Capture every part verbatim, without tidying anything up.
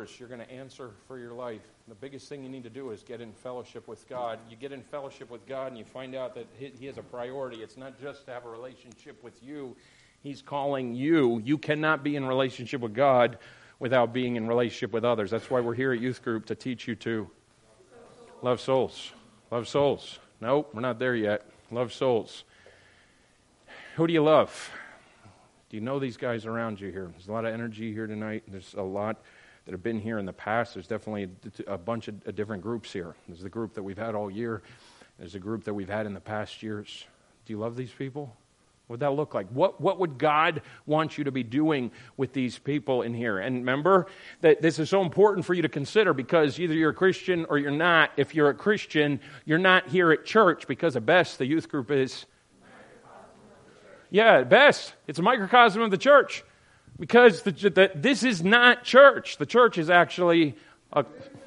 first, you're going to answer for your life. The biggest thing you need to do is get in fellowship with God. You get in fellowship with God and you find out that he, he has a priority. It's not just to have a relationship with you. He's calling you. You cannot be in relationship with God without being in relationship with others. That's why we're here at Youth Group, to teach you to love souls. Love souls. Nope, we're not there yet. Love souls. Who do you love? Do you know these guys around you here? There's a lot of energy here tonight. There's a lot that have been here in the past. There's definitely a, a bunch of different groups here. There's the group that we've had all year. There's a group that we've had in the past years. Do you love these people? What would that look like? What what would God want you to be doing with these people in here? And remember that this is so important for you to consider, because either you're a Christian or you're not. If you're a Christian, you're not here at church, because at best the youth group is... Yeah, at best, it's a microcosm of the church, because the, the, this is not church. The church is actually a...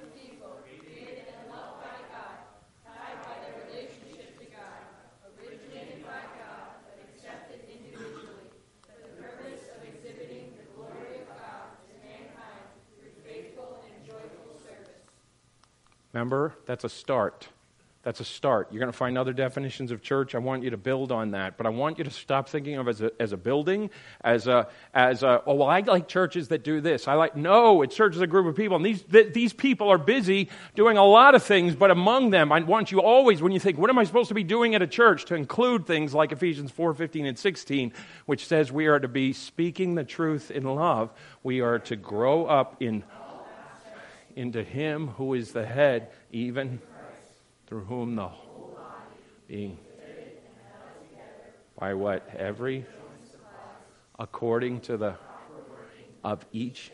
Remember, that's a start. That's a start. You're going to find other definitions of church. I want you to build on that. But I want you to stop thinking of it as a, as a building, as a, as a, oh, well, I like churches that do this. I like, no, it's church as a group of people. And these, th- these people are busy doing a lot of things, but among them, I want you always, when you think, what am I supposed to be doing at a church, to include things like Ephesians four, fifteen, and sixteen, which says we are to be speaking the truth in love. We are to grow up in into Him who is the head, even through whom the whole being, by what? Every, according to the, of each,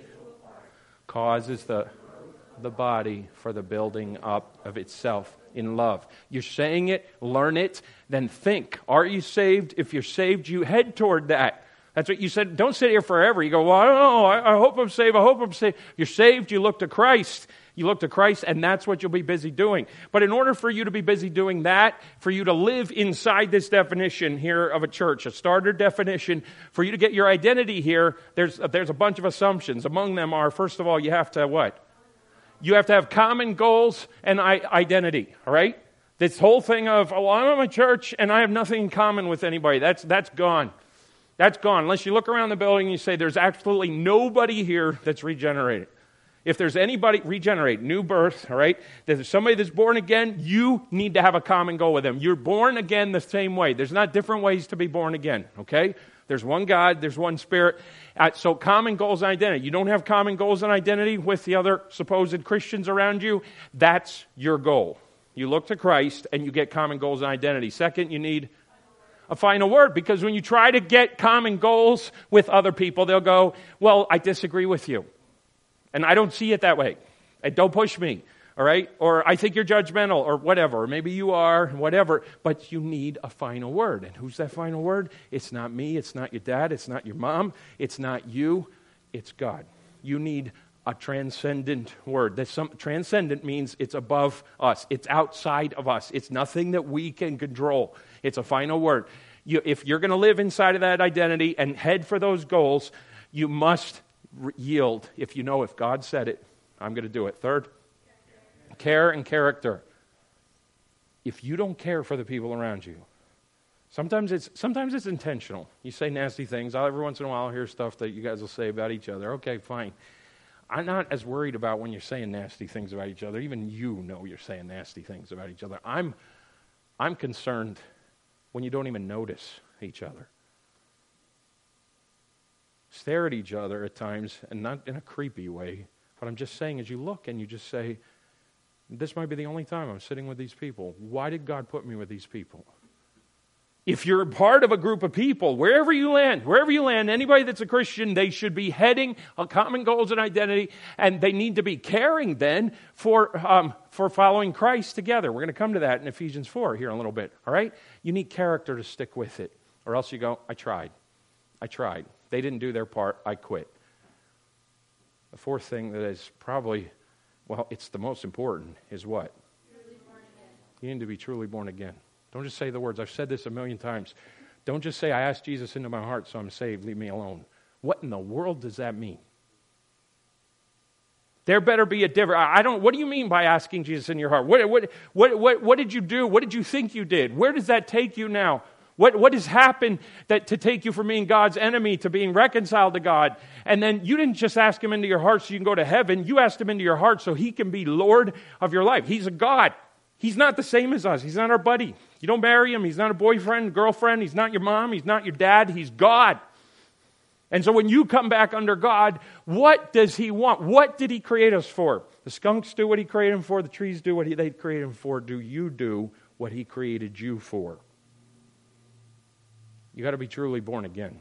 causes the, the body for the building up of itself in love. You're saying it, learn it, then think. Are you saved? If you're saved, you head toward that. That's what you said. Don't sit here forever. You go, well, I don't know. I, I hope I'm saved. I hope I'm saved. You're saved. You look to Christ. You look to Christ, and that's what you'll be busy doing. But in order for you to be busy doing that, for you to live inside this definition here of a church, a starter definition, for you to get your identity here, there's, there's a bunch of assumptions. Among them are, first of all, you have to what? You have to have common goals and identity, all right? This whole thing of, oh, I'm a church, and I have nothing in common with anybody. That's that's gone. That's gone. Unless you look around the building and you say, there's absolutely nobody here that's regenerated. If there's anybody, regenerate, new birth, all right? There's somebody that's born again, you need to have a common goal with them. You're born again the same way. There's not different ways to be born again, okay? There's one God, there's one Spirit. Uh, so common goals and identity. You don't have common goals and identity with the other supposed Christians around you, that's your goal. You look to Christ and you get common goals and identity. Second, you need a final word, because when you try to get common goals with other people, they'll go, well, I disagree with you. And I don't see it that way. And don't push me, all right? Or I think you're judgmental, or whatever. Or maybe you are, whatever. But you need a final word. And who's that final word? It's not me. It's not your dad. It's not your mom. It's not you. It's God. You need a transcendent word. There's some, transcendent means it's above us. It's outside of us. It's nothing that we can control. It's a final word. You, if you're going to live inside of that identity and head for those goals, you must re- yield. If you know if God said it, I'm going to do it. Third, care and character. If you don't care for the people around you, sometimes it's sometimes it's intentional. You say nasty things. I'll, every once in a while I'll hear stuff that you guys will say about each other. Okay, fine. I'm not as worried about when you're saying nasty things about each other. Even you know you're saying nasty things about each other. I'm I'm concerned when you don't even notice each other. Stare at each other at times, and not in a creepy way, but I'm just saying, as you look and you just say, this might be the only time I'm sitting with these people. Why did God put me with these people? If you're part of a group of people, wherever you land, wherever you land, anybody that's a Christian, they should be heading on common goals and identity, and they need to be caring then for um, for following Christ together. We're going to come to that in Ephesians four here in a little bit, all right? You need character to stick with it, or else you go, I tried. I tried. They didn't do their part. I quit. The fourth thing that is probably, well, it's the most important, is what? Truly born again. You need to be truly born again. Don't just say the words. I've said this a million times. Don't just say, I asked Jesus into my heart, so I'm saved. Leave me alone. What in the world does that mean? There better be a difference. I don't, what do you mean by asking Jesus in your heart? What, what, what, what, what did you do? What did you think you did? Where does that take you now? What, what has happened that to take you from being God's enemy to being reconciled to God? And then you didn't just ask him into your heart so you can go to heaven. You asked him into your heart so he can be Lord of your life. He's a God. He's not the same as us. He's not our buddy. You don't marry him. He's not a boyfriend, girlfriend. He's not your mom. He's not your dad. He's God. And so when you come back under God, what does he want? What did he create us for? The skunks do what he created them for. The trees do what he, they created them for. Do you do what he created you for? You got to be truly born again.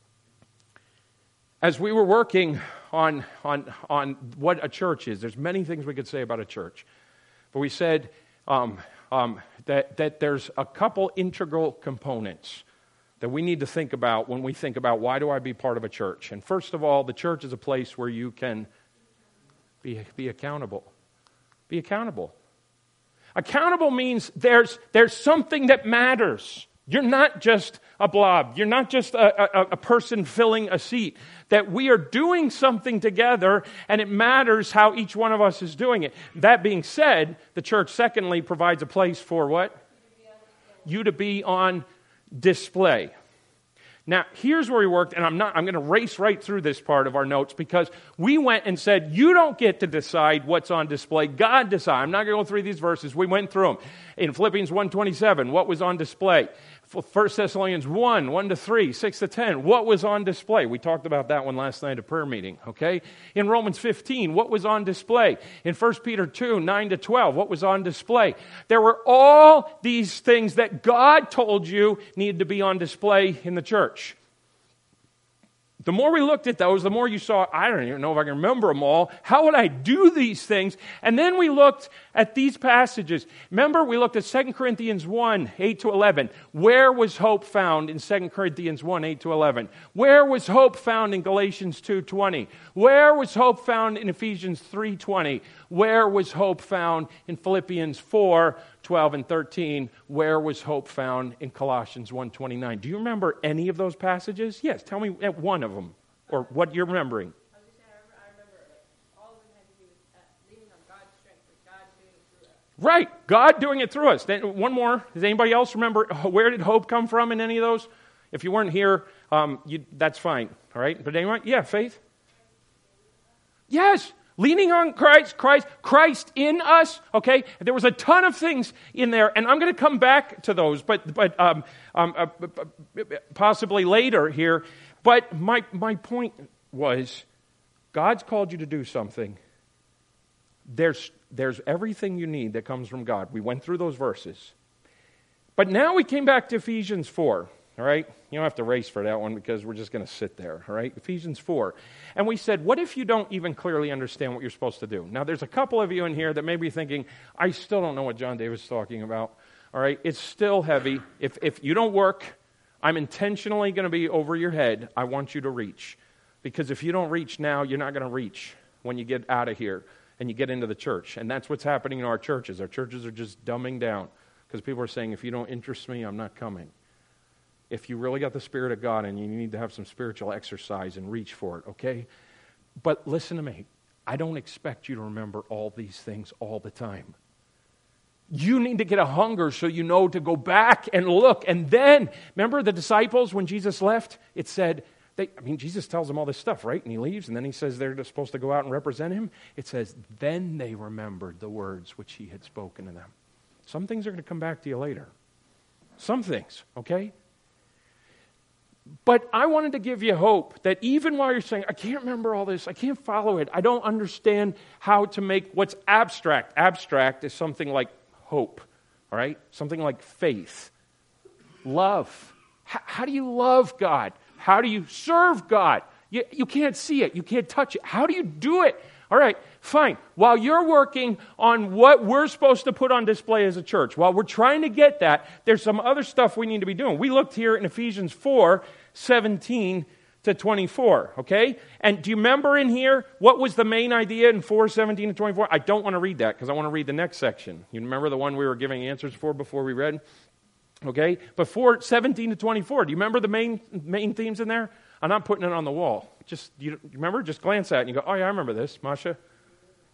As we were working on, on, on what a church is, there's many things we could say about a church. But we said um, um, that, that there's a couple integral components that we need to think about when we think about why do I be part of a church. And first of all, the church is a place where you can be, be accountable. Be accountable. Accountable means there's, there's something that matters. You're not just a blob. You're not just a, a, a person filling a seat. That we are doing something together, and it matters how each one of us is doing it. That being said, the church, secondly, provides a place for what? You to be on display. Now, here's where we worked, and I'm not. I'm going to race right through this part of our notes because we went and said, you don't get to decide what's on display. God decides. I'm not going to go through these verses. We went through them. In Philippians one twenty-seven, what was on display? First Thessalonians one, one to three, six to ten, what was on display? We talked about that one last night at prayer meeting, okay? In Romans fifteen, what was on display? In First Peter two, nine to twelve, what was on display? There were all these things that God told you needed to be on display in the church. The more we looked at those, the more you saw, I don't even know if I can remember them all. How would I do these things? And then we looked at these passages. Remember, we looked at Second Corinthians one, eight to eleven. Where was hope found in Second Corinthians one, eight to eleven? Where was hope found in Galatians two, twenty? Where was hope found in Ephesians three, twenty? Where was hope found in Philippians four, twelve and thirteen? Where was hope found in Colossians one, twenty-nine? Do you remember any of those passages? Yes, tell me one of them, or what you're remembering. I was just saying, I remember, I remember like, all of them had to do with uh, leaning on God's strength, like God doing it through us. Right, God doing it through us. Then one more. Does anybody else remember where did hope come from in any of those? If you weren't here, um, you, that's fine. All right, but anyway, yeah, faith. Yes. Leaning on Christ, Christ, Christ in us, okay? There was a ton of things in there, and I'm going to come back to those, but but um, um, uh, possibly later here. But my my point was, God's called you to do something. There's there's everything you need that comes from God. We went through those verses. But now we came back to Ephesians four. All right? You don't have to race for that one because we're just going to sit there. All right? Ephesians four. And we said, what if you don't even clearly understand what you're supposed to do? Now, there's a couple of you in here that may be thinking, I still don't know what John Davis is talking about. All right? It's still heavy. If, if you don't work, I'm intentionally going to be over your head. I want you to reach. Because if you don't reach now, you're not going to reach when you get out of here and you get into the church. And that's what's happening in our churches. Our churches are just dumbing down because people are saying, if you don't interest me, I'm not coming. If you really got the Spirit of God and you need to have some spiritual exercise and reach for it, okay? But listen to me. I don't expect you to remember all these things all the time. You need to get a hunger so you know to go back and look. And then, remember the disciples when Jesus left? It said, they, I mean, Jesus tells them all this stuff, right? And he leaves, and then he says they're supposed to go out and represent him. It says, then they remembered the words which he had spoken to them. Some things are going to come back to you later. Some things, okay? But I wanted to give you hope that even while you're saying, I can't remember all this, I can't follow it, I don't understand how to make what's abstract. Abstract is something like hope, all right? Something like faith, love. H- how do you love God? How do you serve God? You, you can't see it. You can't touch it. How do you do it? All right, fine. While you're working on what we're supposed to put on display as a church, while we're trying to get that, there's some other stuff we need to be doing. We looked here in Ephesians four, seventeen to twenty-four, okay? And do you remember in here, what was the main idea in four, seventeen to twenty-four? I don't want to read that because I want to read the next section. You remember the one we were giving answers for before we read? Okay? But four, seventeen to twenty-four, do you remember the main main themes in there? I'm not putting it on the wall. Just, you remember? Just glance at it and you go, oh yeah, I remember this, Masha.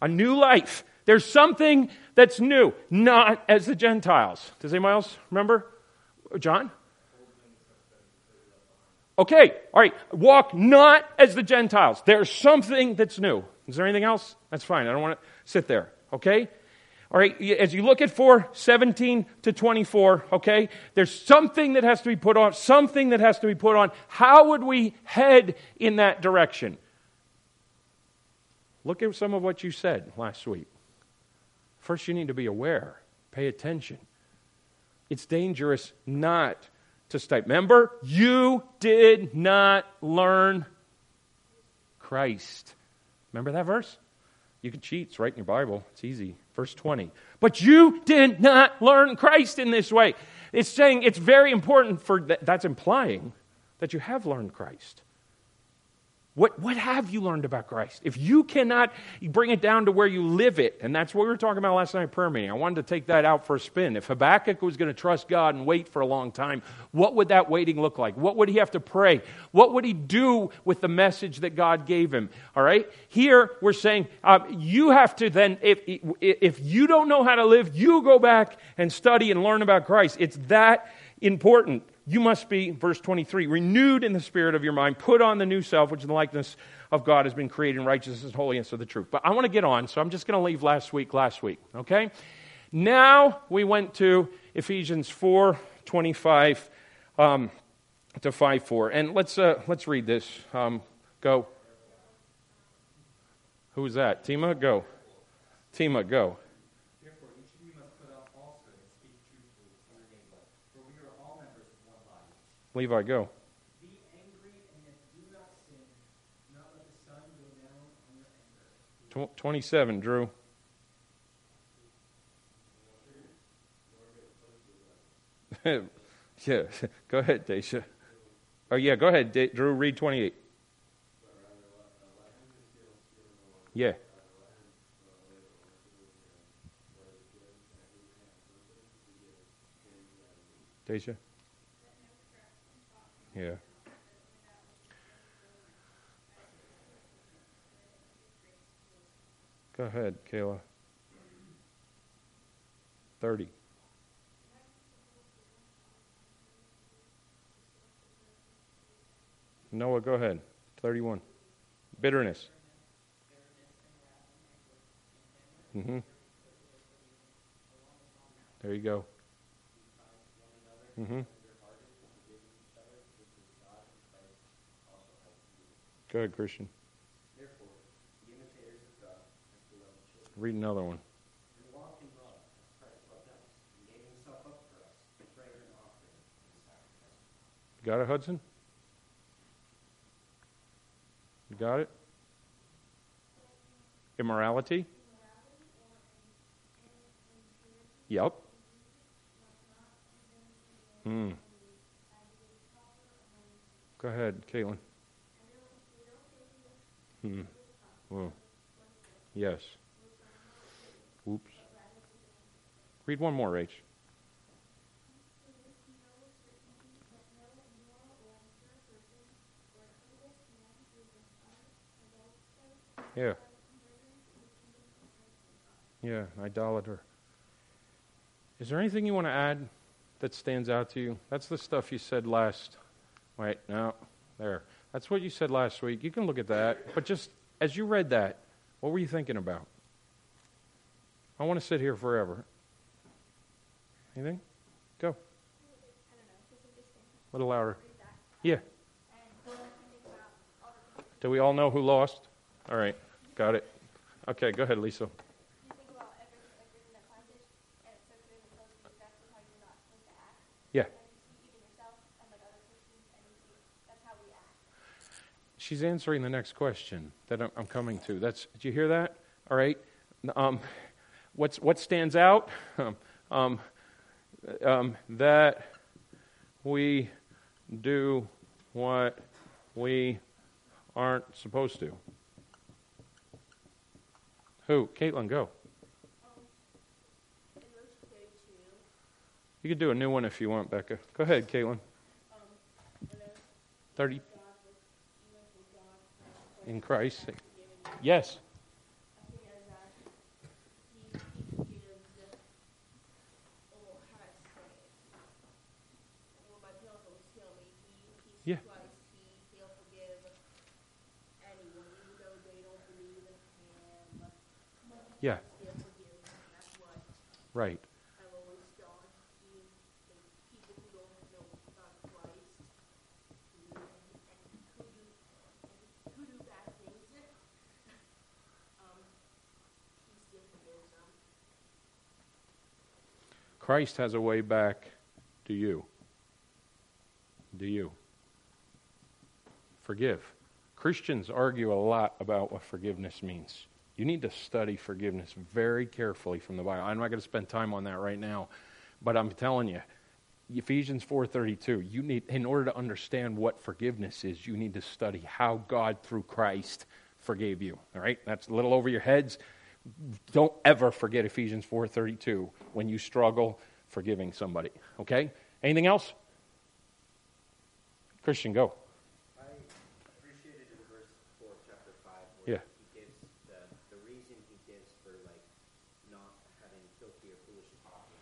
A new life. There's something that's new, not as the Gentiles. Does anyone else remember? John? Okay, all right. Walk not as the Gentiles. There's something that's new. Is there anything else? That's fine. I don't want to sit there. Okay? All right, as you look at four seventeen to twenty-four, okay, there's something that has to be put on, something that has to be put on. How would we head in that direction? Look at some of what you said last week. First, you need to be aware. Pay attention. It's dangerous not to stay. Remember, you did not learn Christ. Remember that verse? You can cheat. It's right in your Bible. It's easy. Verse twenty. But you did not learn Christ in this way. It's saying it's very important for that. That's implying that you have learned Christ. What, what have you learned about Christ? If you cannot bring it down to where you live it, and that's what we were talking about last night at prayer meeting. I wanted to take that out for a spin. If Habakkuk was going to trust God and wait for a long time, what would that waiting look like? What would he have to pray? What would he do with the message that God gave him? All right? Here, we're saying uh, you have to then, if, if you don't know how to live, you go back and study and learn about Christ. It's that important. You must be, verse twenty-three, renewed in the spirit of your mind. Put on the new self, which in the likeness of God has been created in righteousness and holiness of the truth. But I want to get on, so I'm just going to leave last week, last week. Okay? Now we went to Ephesians four twenty-five um, to five four. And let's uh, let's read this. Um, go. Who's that? Tima? Go. Tima, go. Levi, go. Be angry and yet do not sin. Do not let the sun go down on your anger. twenty-seven, Drew. Yeah, go ahead, Daisha. Oh, yeah, go ahead, D- Drew. Read twenty-eight. Yeah. Daisha? Yeah. Go ahead, Kayla. thirty. Noah, go ahead. thirty-one. Bitterness. Mm-hmm. There you go. Mm-hmm. Go ahead, Christian. Therefore, the imitators of God as beloved children. Read another one. And walk in love as Christ loved us and gave himself up for us, a fragrant offering and sacrifice. Got it, Hudson? You got it? Immorality? Yep. Hmm. Go ahead, Caitlin. Hmm. Whoa. Yes. Oops. Read one more, Rach. Yeah. Yeah, idolater. Is there anything you want to add that stands out to you? That's the stuff you said last. Wait, no. There. That's what you said last week. You can look at that. But just as you read that, what were you thinking about? I want to sit here forever. Anything? Go. I don't know. Just interesting. A little louder. Read that. Yeah. And think about all the things. Do we all know who lost? All right. Got it. Okay, go ahead, Lisa. You think about everything, like reading that passage, and it so clearly tells you exactly how you're not supposed to act. Yeah. And you see even yourself and like other Christians, and you see that's how we act. She's answering the next question that I'm, I'm coming to. That's. Did you hear that? All right. Um, what's what stands out? Um, um, um, that we do what we aren't supposed to. Who? Caitlin, go. In verse thirty-two, You can do a new one if you want, Becca. Go ahead, Caitlin. um, when there's thirty. God was, even for God, uh, In Christ. given you. Yes. I think as that, Yeah. still forgive. That's what Right. I've always done. Even like people who don't know about Christ, who and, and who do and who do bad things, um, he still forgives them. Christ has a way back to you. Do you? Forgive. Christians argue a lot about what forgiveness means. You need to study forgiveness very carefully from the Bible. I'm not going to spend time on that right now, but I'm telling you, Ephesians four thirty-two, you need, in order to understand what forgiveness is, you need to study how God through Christ forgave you. All right? That's a little over your heads. Don't ever forget Ephesians four thirty-two when you struggle forgiving somebody. Okay? Anything else? Christian, go. I appreciated in verse four of chapter five where Yeah. he gives the, the reason he gives for like not having filthy or foolish talking.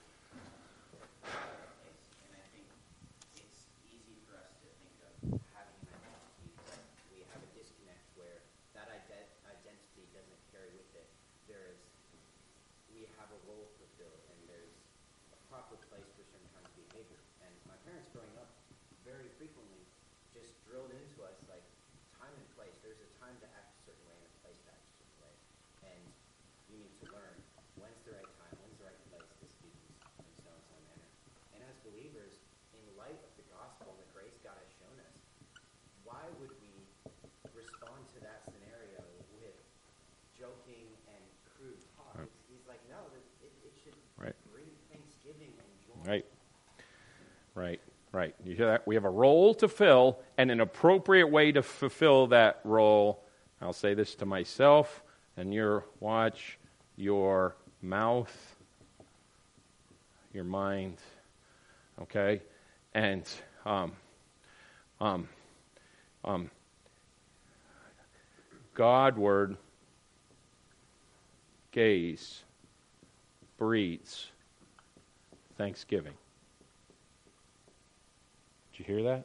And I think it's easy for us to think of having an identity, but we have a disconnect where that ident- identity doesn't carry with it. There is, we have a role to fulfill, and there's a proper place for certain kinds of behavior. And my parents growing up very frequently just drilled into us like time and place. There's a time to act a certain way and a place to act a certain way. And you need to learn when's the right time, when's the right place to speak in so and so manner. And as believers, in light of the gospel and the grace God has shown us, why would we respond to that scenario with joking and crude talk? Right. It's, he's like, no, it, it should Right. bring thanksgiving and joy. Right. Right. Right. You hear that? We have a role to fill and an appropriate way to fulfill that role. I'll say this to myself and your watch, your mouth, your mind, okay? And um, um, um, Godward gaze breeds thanksgiving. Did you hear that?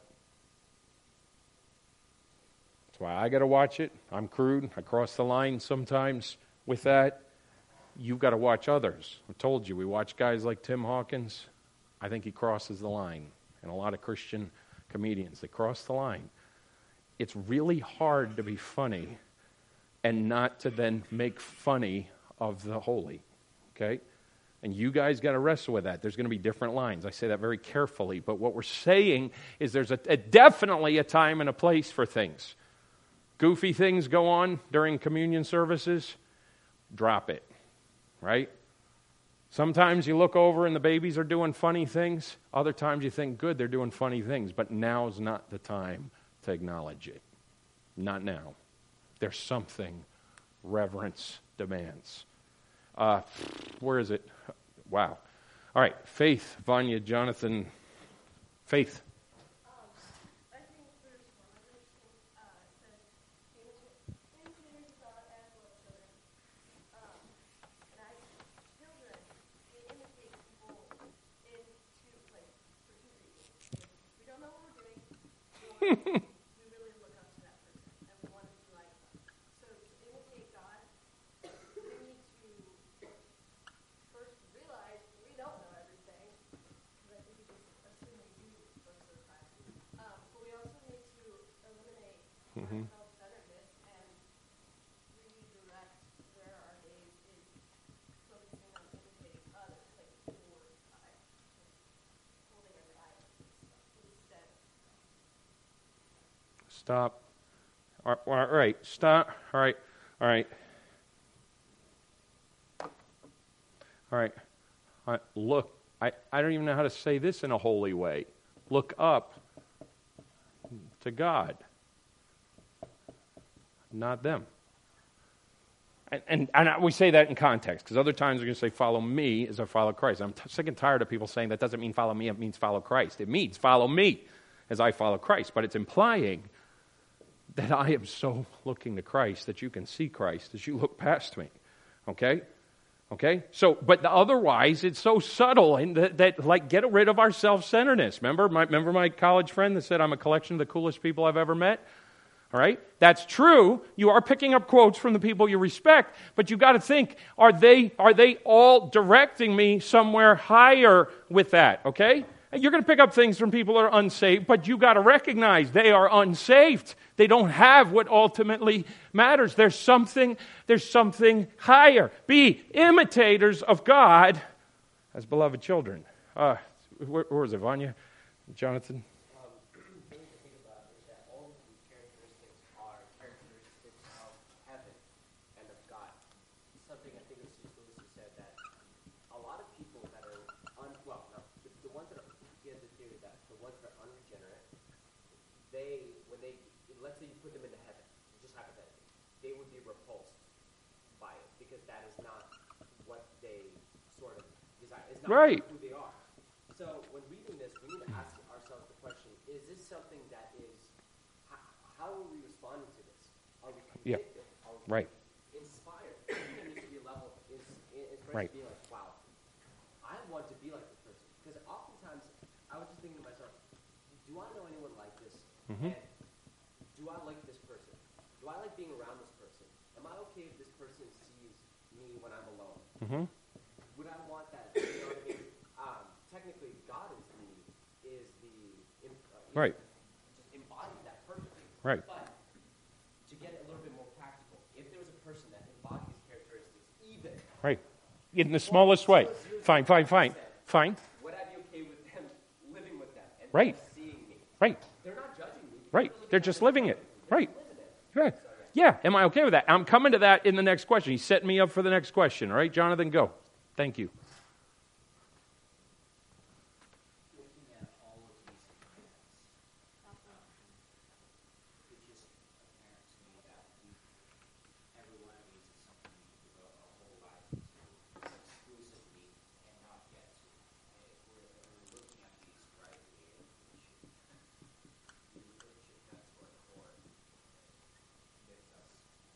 That's why I got to watch it. I'm crude. I cross the line sometimes with that. You've got to watch others. I told you, we watch guys like Tim Hawkins. I think he crosses the line. And a lot of Christian comedians, they cross the line. It's really hard to be funny and not to then make funny of the holy. Okay? And you guys got to wrestle with that. There's going to be different lines. I say that very carefully. But what we're saying is there's a, a definitely a time and a place for things. Goofy things go on during communion services, drop it, right? Sometimes you look over and the babies are doing funny things. Other times you think, good, they're doing funny things. But now's not the time to acknowledge it. Not now. There's something reverence demands. Uh, where is it? Wow. All right. Faith, Vanya, Jonathan. Faith. Um, I think verse one of this uh, says, imitate God as little children. Um, and I, children, they imitate people in two, like, for two reasons. We don't know what we're doing. Or we really look up to that person and we want to be like them. So to imitate God, we need to first realize we don't know everything, because I think we just assume we do most of the time. Um, but we also need to eliminate Mhm. our self-centeredness and redirect where our gaze is focusing on imitating others, like for uh, holding every idol instead. Stop. All right, all right. Stop. All right. All right. All right. All right. Look, I, I don't even know how to say this in a holy way. Look up to God, not them. And, and, and we say that in context, because other times we're going to say, follow me as I follow Christ. I'm t- sick and tired of people saying that doesn't mean follow me, it means follow Christ. It means follow me as I follow Christ. But it's implying that I am so looking to Christ that you can see Christ as you look past me. Okay? Okay? So, but otherwise, it's so subtle and that, that like, get rid of our self-centeredness. Remember my, remember my college friend that said, I'm a collection of the coolest people I've ever met? All right? That's true. You are picking up quotes from the people you respect, but you got to think, are they are they all directing me somewhere higher with that, okay? You're going to pick up things from people who are unsaved, but you got to recognize they are unsaved. They don't have what ultimately matters. There's something there's something higher. Be imitators of God as beloved children. Uh, where, where was it, Vanya? Jonathan? They, when they, let's say you put them into heaven, just hypothetically, they would be repulsed by it because that is not what they sort of desire. It's not right. who they are. So when reading this, we need to ask ourselves the question: is this something that is? How, how are we responding to this? Are we convicted? Yeah. Are we right. inspired? There needs to be a level of inspiration, right. being like, "Wow, I want to be like this person." Because oftentimes, I was just thinking to myself, "Do I know anyone like this?" Mm-hmm. And do I like this person? Do I like being around this person? Am I okay if this person sees me when I'm alone? Mm-hmm. Would I want that? You know what I mean? Um, technically, God is the is the uh, right. Just embodies that perfectly. Right. But to get it a little bit more practical, if there was a person that embodies characteristics, even right, in the smallest way, fine, fine, fine, fine. Would I be okay with them living with that and right. seeing me? Right. They're not judging me. Right. They're just living it. Right. Right. Yeah. Am I okay with that? I'm coming to that in the next question. He's setting me up for the next question. All right, Jonathan, go. Thank you. Looking at all of these commands, um, it's just apparent to me that we, every one of these is something we can devote our whole lives to exclusively and not get to. And if we're, if we're looking at these rightly, we should, we should get to our core with us.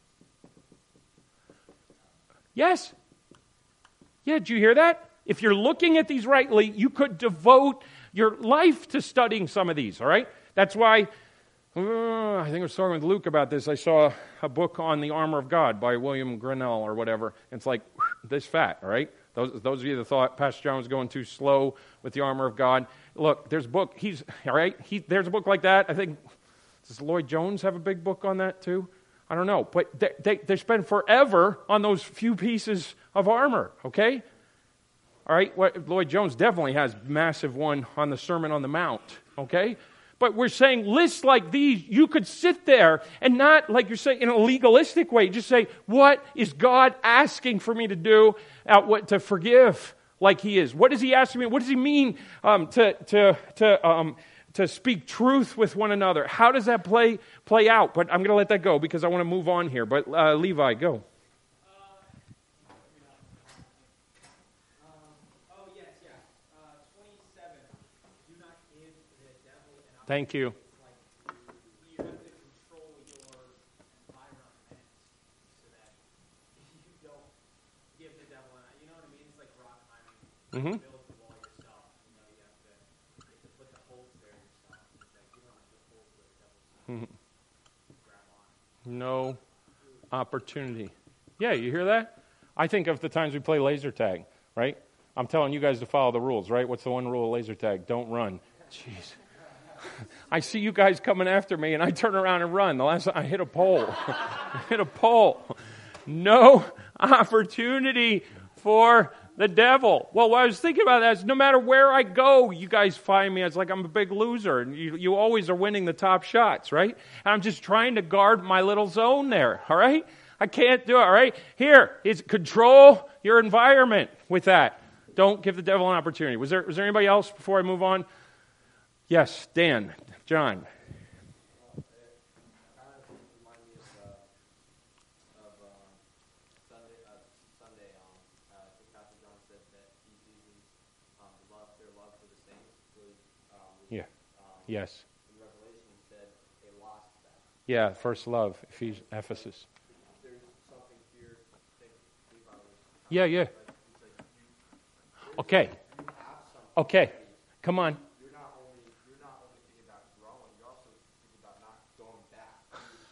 Yes. Yeah, did you hear that? If you're looking at these rightly, you could devote your life to studying some of these, all right? That's why, uh, I think I was talking with Luke about this. I saw a book on the armor of God by William Grinnell or whatever. It's like this fat, all right? Those, those of you that thought Pastor John was going too slow with the armor of God, look, there's a book. He's, all right? He, there's a book like that. I think, does Lloyd Jones have a big book on that too? I don't know. But they, they, they spend forever on those few pieces of armor, okay? All right? What, Lloyd Jones definitely has massive one on the Sermon on the Mount, okay? But we're saying lists like these, you could sit there and not, like you're saying, in a legalistic way, just say, what is God asking for me to do, uh, what to forgive like he is? What does he ask me? What does he mean um, to, to, to, um, to speak truth with one another? How does that play play out? But I'm going to let that go because I want to move on here. But uh, Levi, go. Thank you. Like, you have to control your environment so that you don't give the devil an, you know what I mean? It's like rock climbing. Mm-hmm. You build the wall yourself. You know, you have to, you have to put the holes there yourself. It's like you don't have to put holes where the devil's mm-hmm. grab on. No opportunity. Yeah, you hear that? I think of the times we play laser tag, right? I'm telling you guys to follow the rules, right? What's the one rule of laser tag? Don't run. Jeez. I see you guys coming after me, and I turn around and run. The last time I hit a pole. I hit a pole. No opportunity for the devil. Well, what I was thinking about that is no matter where I go, you guys find me as like I'm a big loser, and you, you always are winning the top shots, right? And I'm just trying to guard my little zone there, all right? I can't do it, all right? Here, is control your environment with that. Don't give the devil an opportunity. Was there was there anybody else before I move on? Yes, Dan, John. Well, it kind of reminded me of, uh, of um, Sunday. Uh, Sunday, um, uh, I think Pastor John said that Ephesians, um, love their love for the saints was, um, was Yeah. um, Yes. in Revelation said they lost that. Yeah, first love, Ephes- Ephesus. There's something here. I think Levi was. Yeah, yeah. Like, it's like you, Okay. you have something. Okay. Come on. You're not only you're not only thinking about growing, you're also thinking about not going back.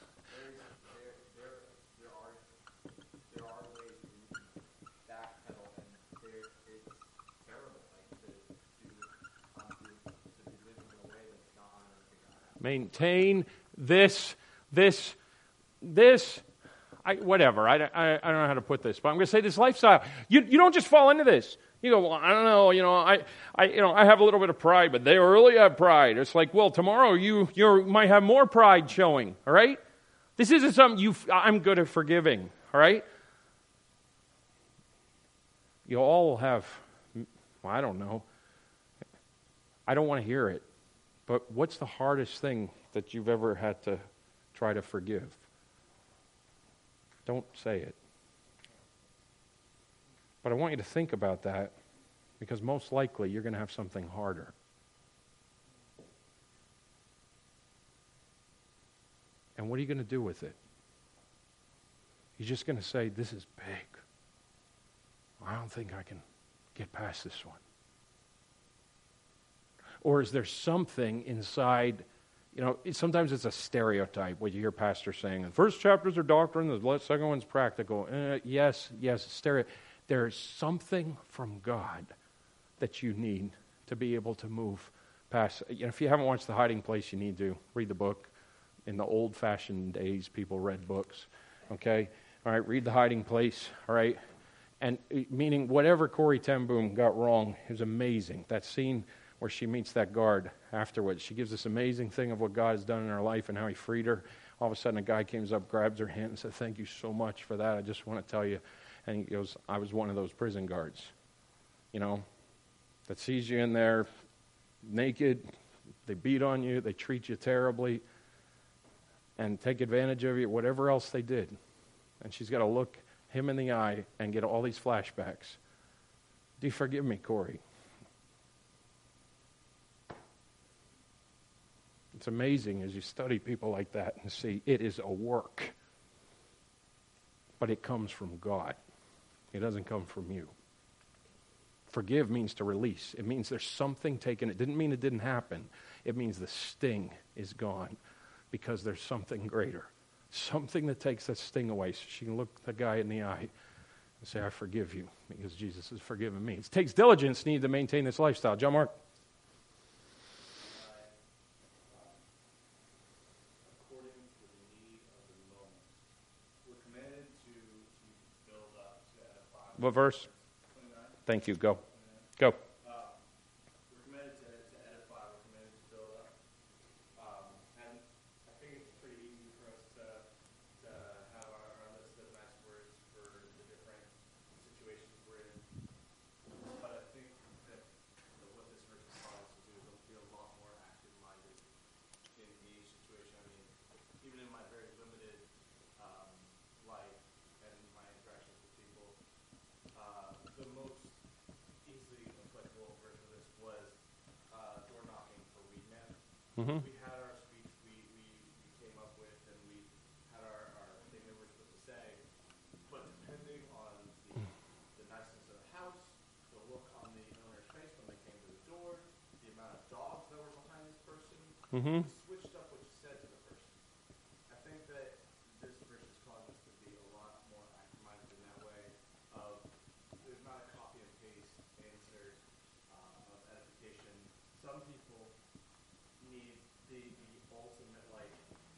Maintain this, this, this, I, whatever. I, I, I don't know how to put this, but I'm going to say this lifestyle. You, you don't just fall into this. You go, well, I don't know, you know, I, I, you know, I have a little bit of pride, but they really have pride. It's like, well, tomorrow you, you might have more pride showing, all right? This isn't something you, I'm good at forgiving, all right? You all have, well, I don't know. I don't want to hear it, but what's the hardest thing that you've ever had to try to forgive? Don't say it. But I want you to think about that, because most likely you're going to have something harder. And what are you going to do with it? You're just going to say, this is big. I don't think I can get past this one. Or is there something inside, you know, sometimes it's a stereotype, what you hear pastors saying. The first chapters are doctrine, the second one's practical. Uh, yes, yes, stereotype. There's something from God that you need to be able to move past. You know, if you haven't watched The Hiding Place, you need to read the book. In the old-fashioned days, people read books. Okay? All right, read The Hiding Place. All right? And meaning whatever Corrie ten Boom got wrong is amazing. That scene where she meets that guard afterwards, she gives this amazing thing of what God has done in her life and how he freed her. All of a sudden, a guy comes up, grabs her hand and said, thank you so much for that. I just want to tell you. And he goes, I was one of those prison guards, you know, that sees you in there naked. They beat on you. They treat you terribly and take advantage of you, whatever else they did. And she's got to look him in the eye and get all these flashbacks. Do you forgive me, Corrie? It's amazing as you study people like that and see it is a work. But it comes from God. It doesn't come from you. Forgive means to release. It means there's something taken. It didn't mean it didn't happen. It means the sting is gone because there's something greater. Something that takes that sting away so she can look the guy in the eye and say, I forgive you because Jesus has forgiven me. It takes diligence need to maintain this lifestyle. John Mark? According to the need of the moment, we're commanded to, to build up, to edify. What verse? twenty-nine. Thank you. Go. Go. Uh, we're commanded to, to edify. We're commanded to build up. Um, and I think it's pretty easy for us to, to have our, our list of nice words for the different situations we're in. But I think that you know, what this verse is calling us to do is to be a lot more active-minded in each situation. I mean, even in my very limited um, life and my interactions with people, uh, the most easily applicable version of this was uh, door knocking for Weed Man. Mm-hmm. We had our speech we, we, we came up with, and we had our, our thing that we're supposed to say, but depending on the, the niceness of the house, the look on the owner's face when they came to the door, the amount of dogs that were behind this person, Mm-hmm. we switched up what you said to the person. I think that this verse is calling us to be a lot more active-minded in that way of there's not a copy and paste answer uh, of edification. Some people need the, the ultimate, like,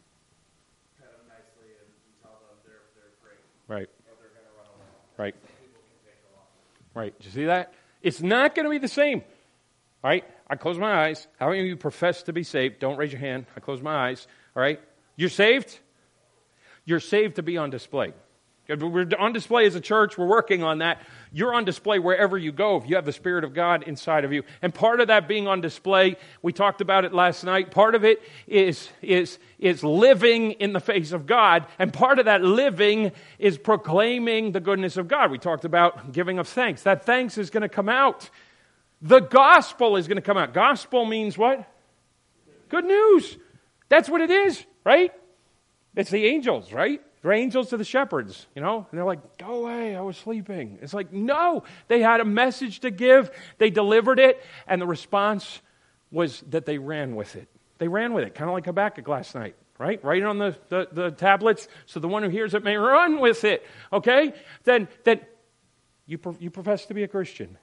pet them nicely and, and tell them they're, they're great Right. or they're going to run away. Right. Some people can take a lot. Right. Did you see that? It's not going to be the same. All right? I close my eyes. How many of you profess to be saved? Don't raise your hand. I close my eyes. All right? You're saved? You're saved to be on display. We're on display as a church. We're working on that. You're on display wherever you go if you have the Spirit of God inside of you. And part of that being on display, we talked about it last night, part of it is, is, is living in the face of God. And part of that living is proclaiming the goodness of God. We talked about giving of thanks. That thanks is going to come out. The gospel is going to come out. Gospel means what? Good news. That's what it is, right? It's the angels, right? They're angels to the shepherds, you know? And they're like, go away, I was sleeping. It's like, no, they had a message to give. They delivered it. And the response was that they ran with it. They ran with it, kind of like Habakkuk last night, right? Write it on the, the, the tablets so the one who hears it may run with it, okay? Then, then you, you profess to be a Christian.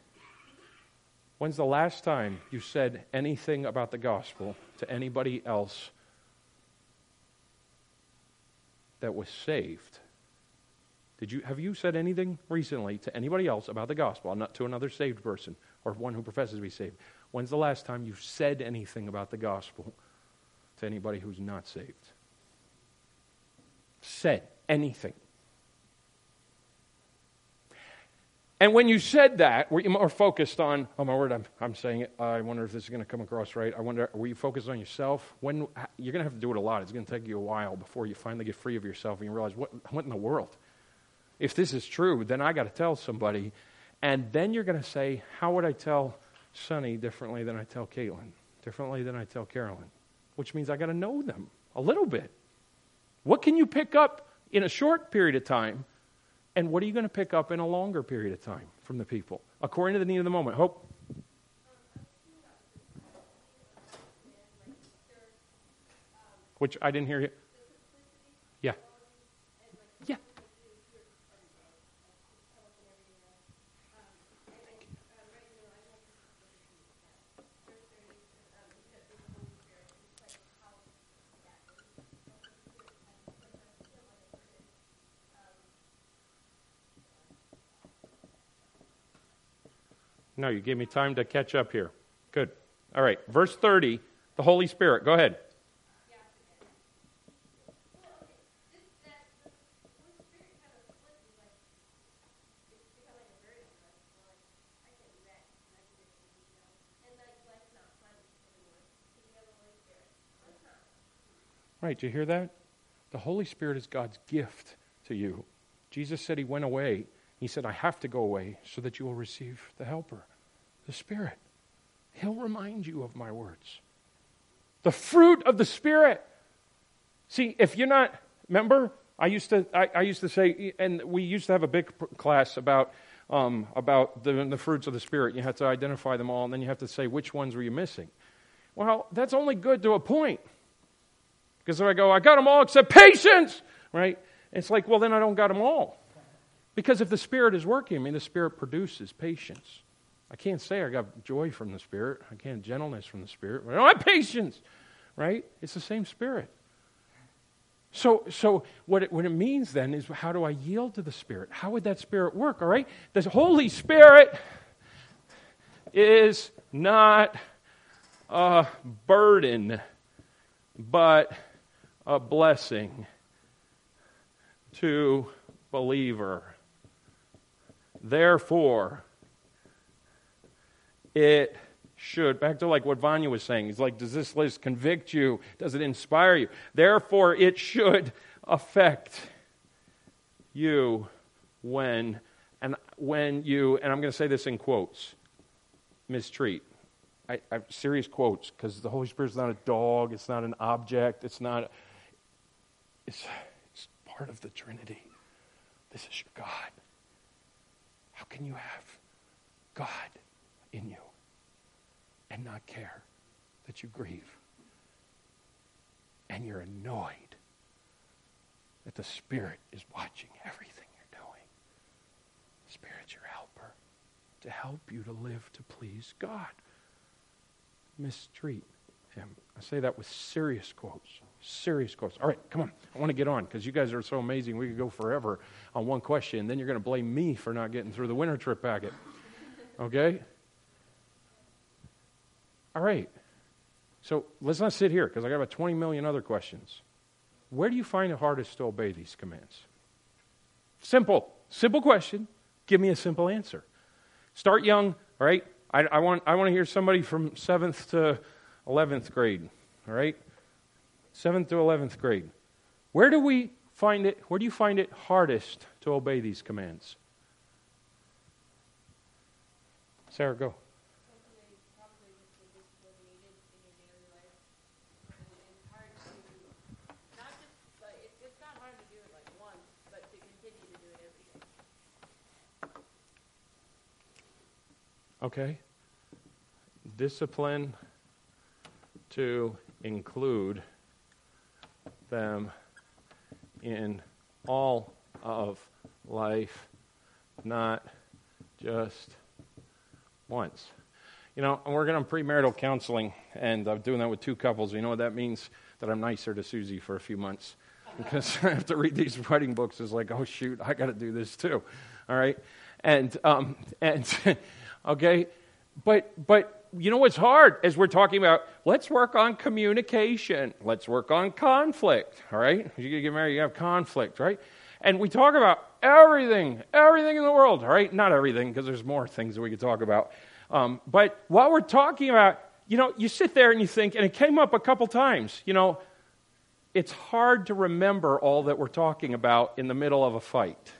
When's the last time you said anything about the gospel to anybody else that was saved. Did you have you said anything recently to anybody else about the gospel, not to another saved person or one who professes to be saved? When's the last time you said anything about the gospel to anybody who's not saved? Said anything. And when you said that, were you more focused on, oh my word, I'm, I'm saying it, I wonder if this is going to come across right. I wonder, were you focused on yourself? When you're going to have to do it a lot. It's going to take you a while before you finally get free of yourself and you realize, what, what in the world? If this is true, then I got to tell somebody. And then you're going to say, how would I tell Sonny differently than I tell Caitlin? Differently than I tell Carolyn? Which means I got to know them a little bit. What can you pick up in a short period of time? And what are you going to pick up in a longer period of time from the people? According to the need of the moment. Hope? Which I didn't hear you. Yeah. Yeah. No, you gave me time to catch up here. Good. All right. Verse thirty, the Holy Spirit. Go ahead. Right, do you hear that? The Holy Spirit is God's gift to you. Jesus said he went away. He said, I have to go away so that you will receive the Helper, the Spirit. He'll remind you of my words. The fruit of the Spirit. See, if you're not, remember, I used to I, I used to say, and we used to have a big class about um, about the, the fruits of the Spirit. You had to identify them all, and then you have to say which ones were you missing. Well, that's only good to a point. Because if I go, I got them all except patience, right? It's like, well, then I don't got them all. Because if the Spirit is working, I mean, the Spirit produces patience. I can't say I got joy from the Spirit. I can't gentleness from the Spirit. I don't have patience, right? It's the same Spirit. So, so what it, what it means then is, how do I yield to the Spirit? How would that Spirit work, all right? The Holy Spirit is not a burden, but a blessing to believer. Therefore, it should, back to like what Vanya was saying, he's like, does this list convict you? Does it inspire you? Therefore, it should affect you when, and when you, and I'm going to say this in quotes, mistreat. I, I have serious quotes, because the Holy Spirit is not a dog, it's not an object, it's not, it's, it's part of the Trinity. This is your God. How can you have God in you and not care that you grieve? And you're annoyed that the Spirit is watching everything you're doing. The Spirit's your helper to help you to live to please God. Mistreat him. I say that with serious quotes. Serious quotes. All right, come on. I want to get on because you guys are so amazing. We could go forever on one question. Then you're going to blame me for not getting through the winter trip packet. Okay? All right. So let's not sit here because I got about twenty million other questions. Where do you find it hardest to obey these commands? Simple. Simple question. Give me a simple answer. Start young, all right? I, I want I want to hear somebody from seventh to eleventh grade, all right? seventh to eleventh grade. Where do we find it, where do you find it hardest to obey these commands? Sarah, go. Okay. Discipline to include them in all of life, not just once. You know, I'm working on premarital counseling, and I'm doing that with two couples. You know what that means? That I'm nicer to Susie for a few months. because I have to read these writing books. It's like, oh, shoot, I got to do this too. All right? And, um, and okay, but, but you know what's hard as we're talking about, let's work on communication. Let's work on conflict, all right? You get married, you have conflict, right? And we talk about everything, everything in the world, all right? Not everything, because there's more things that we could talk about. Um, but while we're talking about, you know, you sit there and you think, and it came up a couple times, you know, it's hard to remember all that we're talking about in the middle of a fight.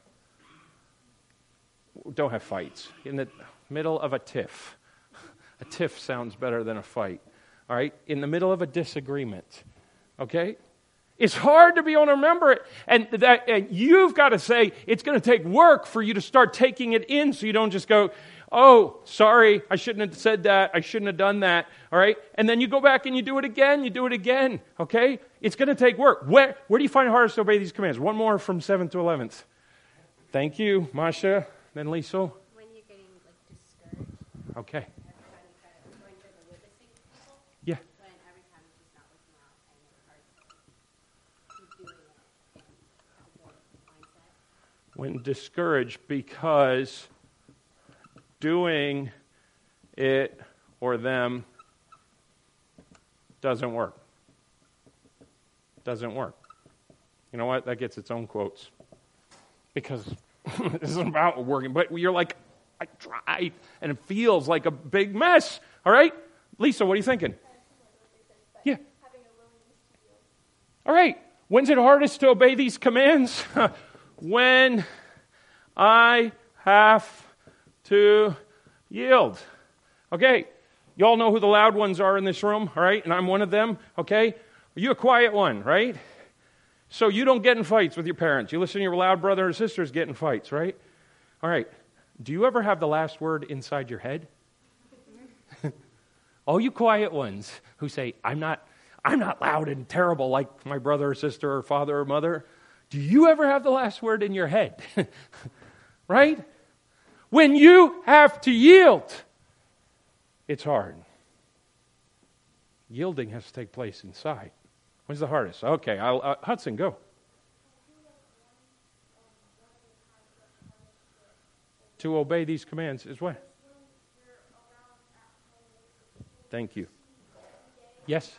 Don't have fights. In the middle of a tiff. A tiff sounds better than a fight. All right? In the middle of a disagreement. Okay? It's hard to be able to remember it. And, that, and you've got to say, it's going to take work for you to start taking it in so you don't just go, oh, sorry, I shouldn't have said that. I shouldn't have done that. All right? And then you go back and you do it again. You do it again. Okay? It's going to take work. Where, where do you find it hardest to obey these commands? One more from seventh to eleventh. Thank you, Masha. Then Lisa. When you're getting like discouraged. Okay. Every time you try to join the witnessing people. Yeah. When every time it's just not working out and it's hard to keep doing it and have a good mindset. When discouraged because doing it or them doesn't work. Doesn't work. You know what? That gets its own quotes. Because this isn't about working, but you're like, I tried, and it feels like a big mess. All right? Lisa, what are you thinking? Yeah. All right. When's it hardest to obey these commands? When I have to yield. Okay. You all know who the loud ones are in this room, all right? And I'm one of them, okay? You're a quiet one, right? So you don't get in fights with your parents. You listen to your loud brother or sisters get in fights, right? All right. Do you ever have the last word inside your head? All you quiet ones who say, I'm not, I'm not loud and terrible like my brother or sister or father or mother. Do you ever have the last word in your head? Right? When you have to yield, it's hard. Yielding has to take place inside. When's the hardest? Okay, I'll, uh, Hudson, go. To obey these commands is what? Thank you. Yes?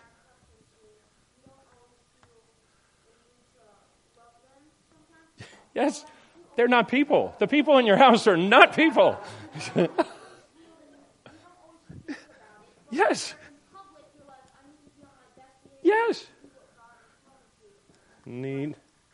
Yes, they're not people. The people in your house are not people. Yes. Yes. Need.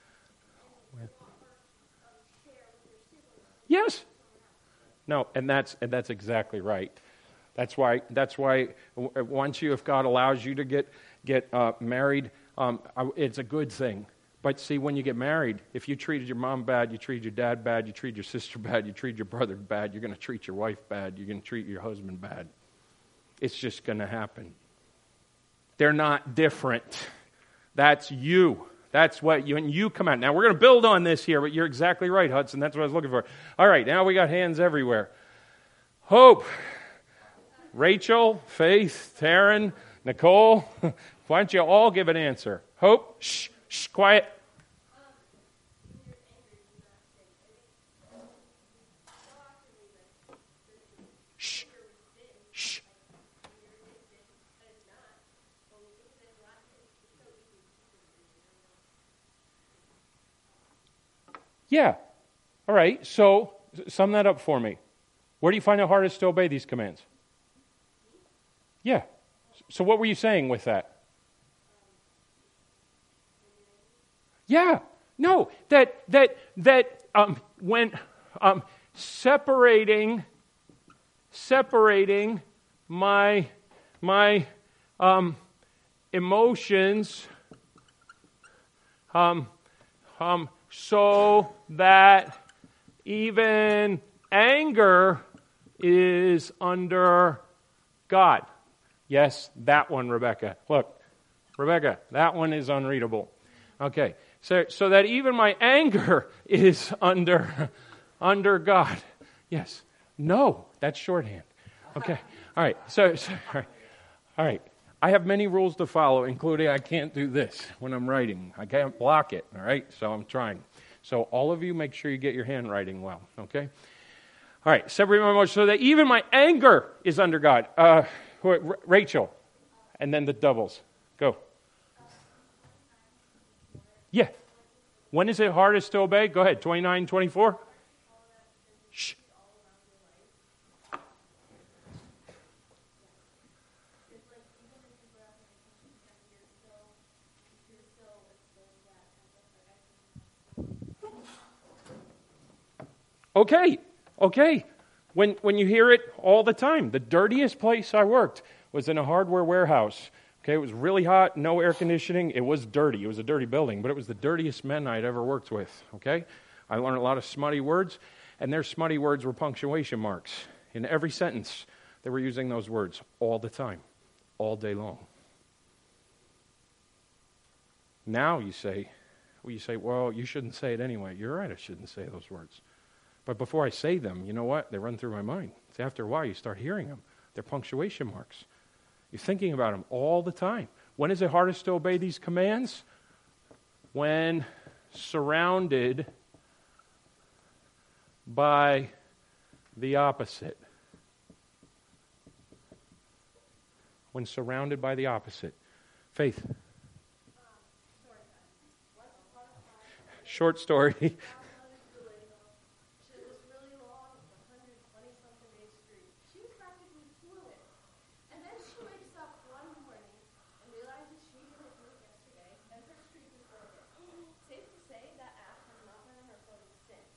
Yes. No, and that's and that's exactly right. That's why. That's why. Once you, if God allows you to get get uh, married, um, it's a good thing. But see, when you get married, if you treated your mom bad, you treated your dad bad, you treated your sister bad, you treated your brother bad, you're going to treat your wife bad, you're going to treat your husband bad. It's just going to happen. They're not different. That's you. That's what you, and you come out. Now, we're going to build on this here, but you're exactly right, Hudson. That's what I was looking for. All right, now we got hands everywhere. Hope. Rachel, Faith, Taryn, Nicole. Why don't you all give an answer? Hope. Shh, shh, quiet. Shh, shh. Yeah. All right. So sum that up for me. Where do you find it hardest to obey these commands? Yeah. So what were you saying with that? Yeah. No. That that that um, when um, separating separating my my um, emotions um um. so that even anger is under God. Yes, that one, Rebecca. Look, Rebecca, that one is unreadable. Okay, so so that even my anger is under under God. Yes. No, that's shorthand. Okay. All right. So, so all right. All right. I have many rules to follow, including I can't do this when I'm writing. I can't block it, all right? So I'm trying. So all of you, make sure you get your handwriting well, okay? All right, separate my emotions so that even my anger is under God. Uh, Rachel, and then the doubles. Go. Yeah. When is it hardest to obey? Go ahead, twenty-nine, twenty-four. Shh. Okay, okay. When when you hear it all the time. The dirtiest place I worked was in a hardware warehouse. Okay, it was really hot, no air conditioning. It was dirty. It was a dirty building, but it was the dirtiest men I'd ever worked with. Okay, I learned a lot of smutty words, and their smutty words were punctuation marks. In every sentence, they were using those words all the time, all day long. Now you say, well, you say, well, you shouldn't say it anyway. You're right, I shouldn't say those words. But before I say them, you know what? They run through my mind. See, after a while, you start hearing them. They're punctuation marks. You're thinking about them all the time. When is it hardest to obey these commands? When surrounded by the opposite. When surrounded by the opposite. Faith. Short story. It was really long, one hundred twenty something day street. She was practically fluent. And then she wakes up one morning and realizes she didn't do it yesterday, and her streak is broken. Safe to say that app has not been on her phone since.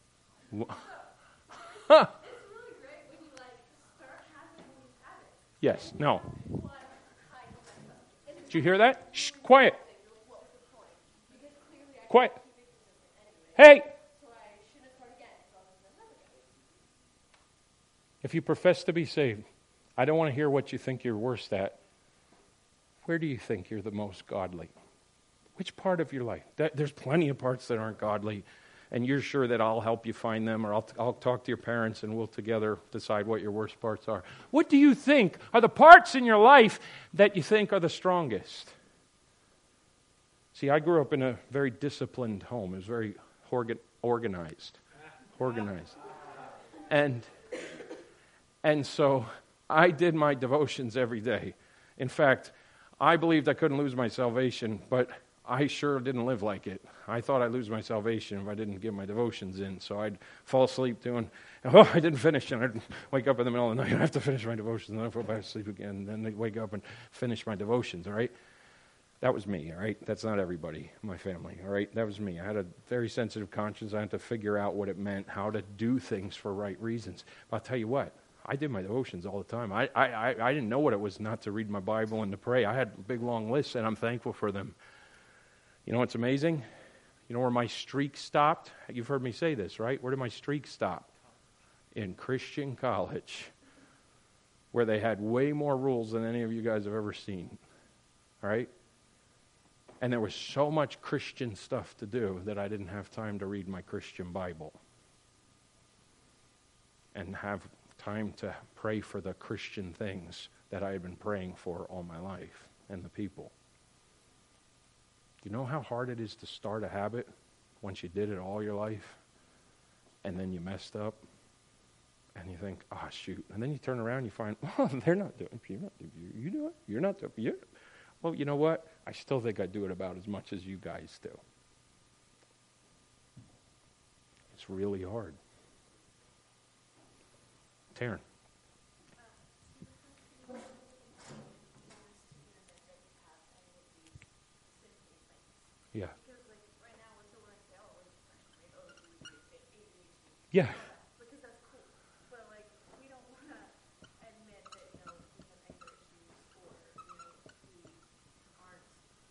So, it's really great when you like start having these habits. Yes, no. One kind of mess up. And Did you hear that? Shh, quiet. what was the point? Because clearly I Quiet. can't keep it consistent anyway. Hey! So I shouldn't start again. So I'll just mess up again. If you profess to be saved, I don't want to hear what you think you're worst at. Where do you think you're the most godly? Which part of your life? That, there's plenty of parts that aren't godly, and you're sure that I'll help you find them, or I'll, I'll talk to your parents and we'll together decide what your worst parts are. What do you think are the parts in your life that you think are the strongest? See, I grew up in a very disciplined home. It was very organ, organized. Organized. And, and so I did my devotions every day. In fact, I believed I couldn't lose my salvation, but I sure didn't live like it. I thought I'd lose my salvation if I didn't get my devotions in. So I'd fall asleep doing, oh, I didn't finish, and I'd wake up in the middle of the night, I have to finish my devotions, and then I'd go back to sleep again, and then I'd wake up and finish my devotions, all right? That was me, all right? That's not everybody in my family, all right? That was me. I had a very sensitive conscience. I had to figure out what it meant, how to do things for right reasons. But I'll tell you what, I did my devotions all the time. I, I, I, I didn't know what it was not to read my Bible and to pray. I had big, long lists, and I'm thankful for them. You know what's amazing? You know where my streak stopped? You've heard me say this, right? Where did my streak stop? In Christian college, where they had way more rules than any of you guys have ever seen, all right? And there was so much Christian stuff to do that I didn't have time to read my Christian Bible and have time to pray for the Christian things that I had been praying for all my life and the people. Do you know how hard it is to start a habit once you did it all your life and then you messed up and you think, oh, shoot. And then you turn around and you find, oh, they're not doing it. You're not doing it. You do it. You're not doing it. Well, you know what? I still think I do it about as much as you guys do. It's really hard. Taryn. Yeah. Because like right now we're still learning to say, oh, we're just trying to make oh, A D H D. Yeah. Because that's cool. But like we don't want to admit that you know we have anger issues or you know we aren't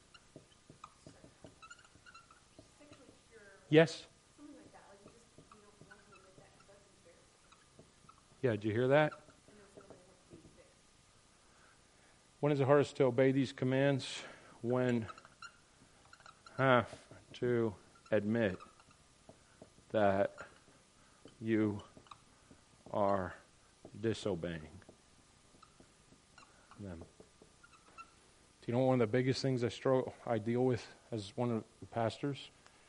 sexually pure. Yes. Something like that. Like we just we don't want to admit that because that's embarrassing. Yeah, did you hear that? And then something has to be fixed. When is it hardest to obey these commands? When have to admit that you are disobeying them. You know, one of the biggest things I struggle, I deal with as one of the pastors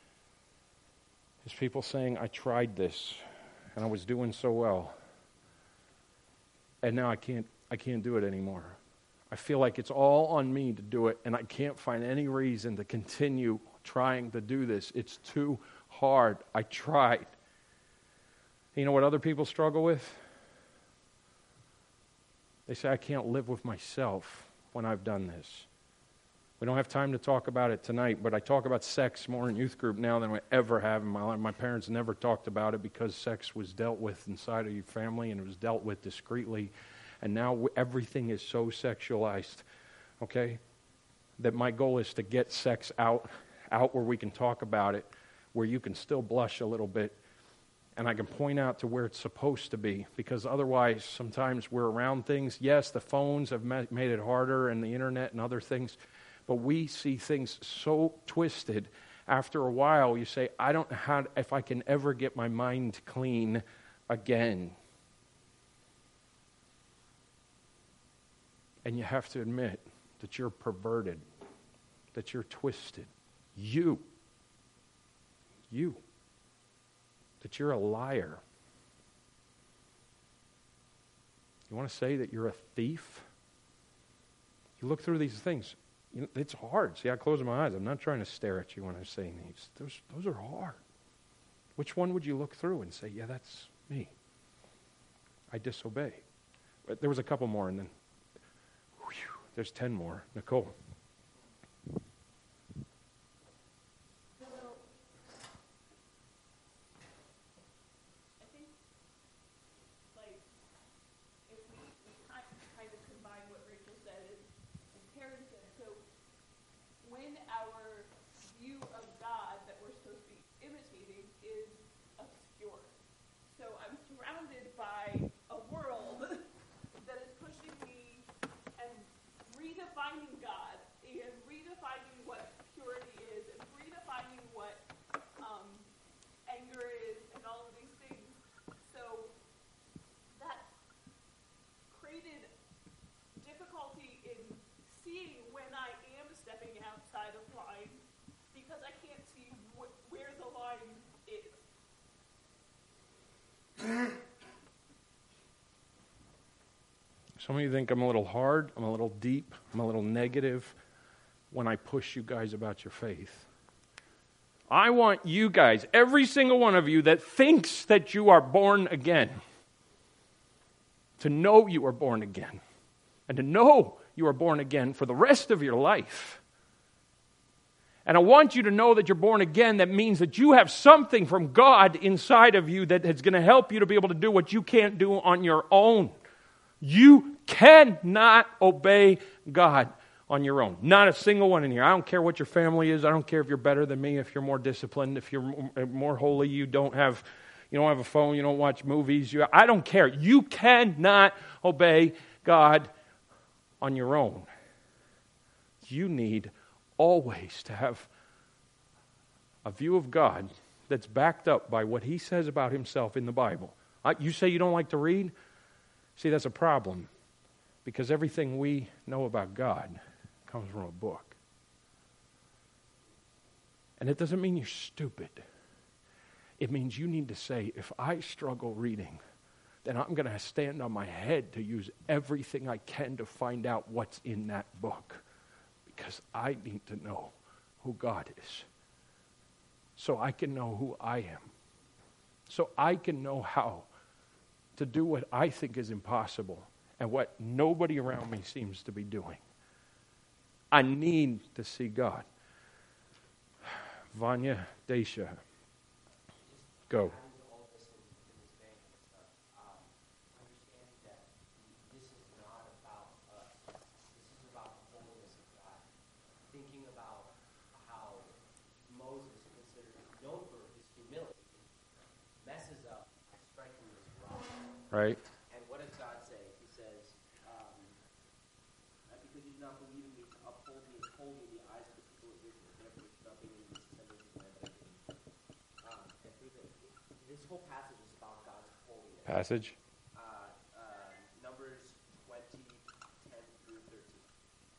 is people saying, I tried this and I was doing so well, and now I can't I can't do it anymore. I feel like it's all on me to do it, and I can't find any reason to continue trying to do this. It's too hard. I tried. You know what other people struggle with? They say, I can't live with myself when I've done this. We don't have time to talk about it tonight, but I talk about sex more in youth group now than I ever have in my life. My parents never talked about it because sex was dealt with inside of your family, and it was dealt with discreetly. And now everything is so sexualized, okay, that my goal is to get sex out, out where we can talk about it, where you can still blush a little bit, and I can point out to where it's supposed to be, because otherwise sometimes we're around things. Yes, the phones have made it harder, and the internet and other things, but we see things so twisted. After a while, you say, I don't know how, if I can ever get my mind clean again. And you have to admit that you're perverted, that you're twisted. You. You. That you're a liar. You want to say that you're a thief? You look through these things. You know, it's hard. See, I close my eyes. I'm not trying to stare at you when I'm saying these. Those, those are hard. Which one would you look through and say, yeah, that's me? I disobey. But there was a couple more, and then whew, there's ten more. Nicole. When our view of God that we're supposed to be imitating is obscure. So I'm surrounded by a world that is pushing me and redefining God and redefining what purity is and redefining what um, anger is and all of these things. So that created difficulty in seeing when I am stepping outside of line, because I can't see wh- where the line is. Some of you think I'm a little hard, I'm a little deep, I'm a little negative when I push you guys about your faith. I want you guys, every single one of you that thinks that you are born again, to know you are born again, and to know you are born again for the rest of your life. And I want you to know that you're born again. That means that you have something from God inside of you that is going to help you to be able to do what you can't do on your own. You cannot obey God on your own. Not a single one in here. I don't care what your family is. I don't care if you're better than me, if you're more disciplined, if you're more holy, you don't have, you don't have a phone, you don't watch movies. You, I don't care. You cannot obey God on your own. You need always to have a view of God that's backed up by what He says about Himself in the Bible. Uh, you say you don't like to read? See, that's a problem, because everything we know about God comes from a book. And it doesn't mean you're stupid. It means you need to say, if I struggle reading, then I'm going to stand on my head to use everything I can to find out what's in that book. Because I need to know who God is. So I can know who I am. So I can know how to do what I think is impossible and what nobody around me seems to be doing. I need to see God. Vanya Desha. Go. Right. And what does God say? He says, um, because you do not believe in me to uphold me and hold me in the eyes of the people of Israel, therefore you should not be in the descendants of my life. Um, and through the, this whole passage is about God's holiness. Passage? Uh, uh, Numbers twenty, ten through thirteen.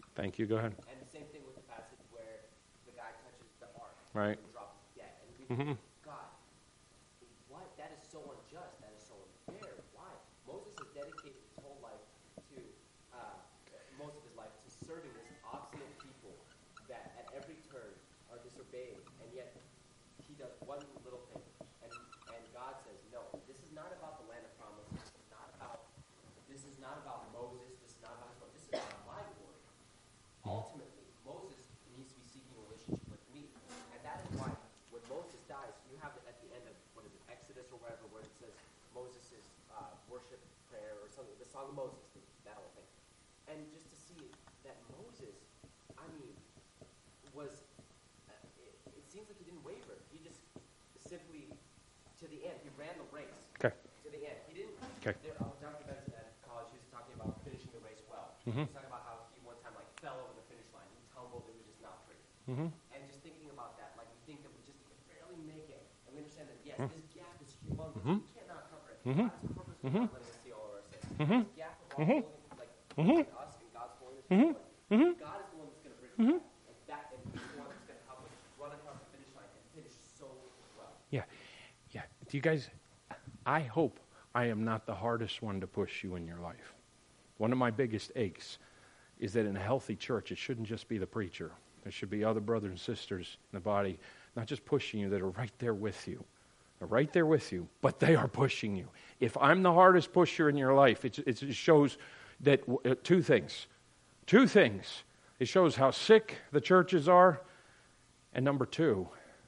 Thank you. Go ahead. And the same thing with the passage where the guy touches the ark Right. and drops dead. And we Mhm. think, God, what? That is so unjust. That is so unfair. Why? Moses has dedicated his whole life to, uh, most of his life to serving this obstinate people that at every turn are disobeying, and yet he does one little thing. And and God says, no, this is not about the land of promise. This is not about this is not about Moses. This is not about this is about my glory. Ultimately, Moses needs to be seeking a relationship with me. And that is why when Moses dies, you have it at the end of, what is it, Exodus or whatever, where it says Moses' uh, worship prayer or something, the Song of Moses, that whole thing. And just to see that Moses, I mean, was, uh, it, it seems like he didn't waver. He just simply, to the end, he ran the race. Okay. To the end. He didn't, Okay. there, uh, Doctor Benson at college, he was talking about finishing the race well. Mhm. He was talking about how he one time like fell over the finish line. He tumbled, it was just not pretty. Mhm. And just thinking about that, like we think that we just barely make it. And we understand that, yes, this gap is humongous. Mhm. We cannot cover it. Mhm. God is purposely Mhm. not letting us see all of our sins. Mhm. This gap of our Mhm. holiness, like Mhm. between us and God's holiness, Mhm. Mhm. God is the one that's going to bridge Mhm. the gap. And that, and He's the one that's going to help us run across the finish line and finish so well. Yeah. Yeah. Do you guys, I hope I am not the hardest one to push you in your life. One of my biggest aches is that in a healthy church, it shouldn't just be the preacher. There should be other brothers and sisters in the body, not just pushing you, that are right there with you. They're right there with you, but they are pushing you. If I'm the hardest pusher in your life, it, it shows that uh, two things. Two things. It shows how sick the churches are. And number two,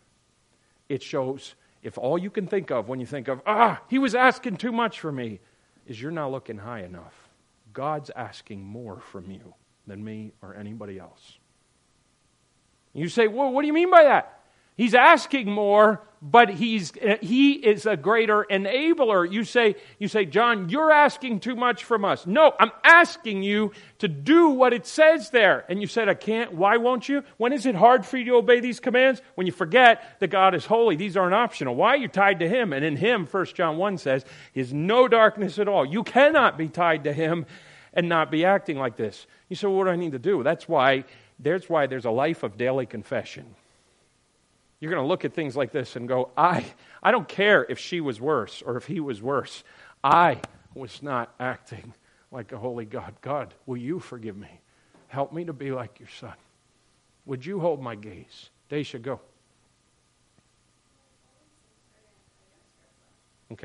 it shows if all you can think of when you think of, ah, he was asking too much for me, is you're not looking high enough. God's asking more from you than me or anybody else. You say, well, what do you mean by that? He's asking more, but he's he is a greater enabler. You say, you say, John, you're asking too much from us. No, I'm asking you to do what it says there. And you said, I can't. Why won't you? When is it hard for you to obey these commands? When you forget that God is holy. These aren't optional. Why? You're tied to Him. And in Him, First John one says, is no darkness at all. You cannot be tied to Him and not be acting like this. You say, well, what do I need to do? That's why, that's why there's a life of daily confession. You're going to look at things like this and go, I, I don't care if she was worse or if he was worse. I was not acting like a holy God. God, will you forgive me? Help me to be like your son. Would you hold my gaze? Daisha, go. Okay.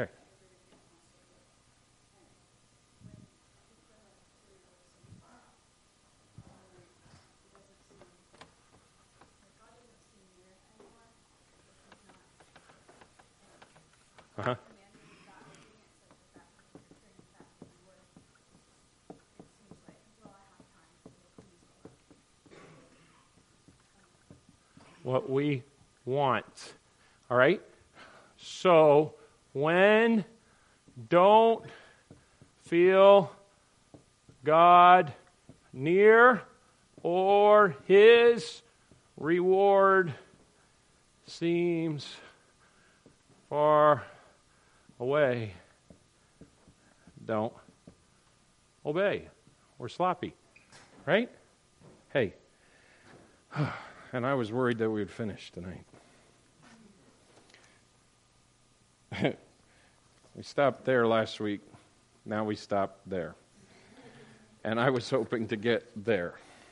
Uh-huh. What we want. All right? So, when don't feel God near or His reward seems far away, don't obey. We're sloppy, right? Hey, and I was worried that we would finish tonight. We stopped there last week. Now we stopped there. And I was hoping to get there.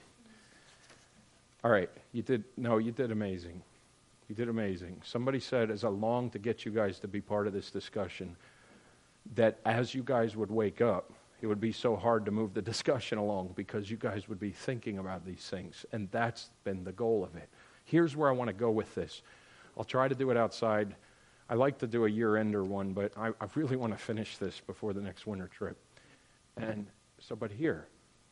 All right, you did, no, you did amazing. You did amazing. Somebody said, as I long to get you guys to be part of this discussion, that as you guys would wake up, it would be so hard to move the discussion along because you guys would be thinking about these things. And that's been the goal of it. Here's where I want to go with this. I'll try to do it outside. I like to do a year-ender one, but I, I really want to finish this before the next winter trip. And so, but here,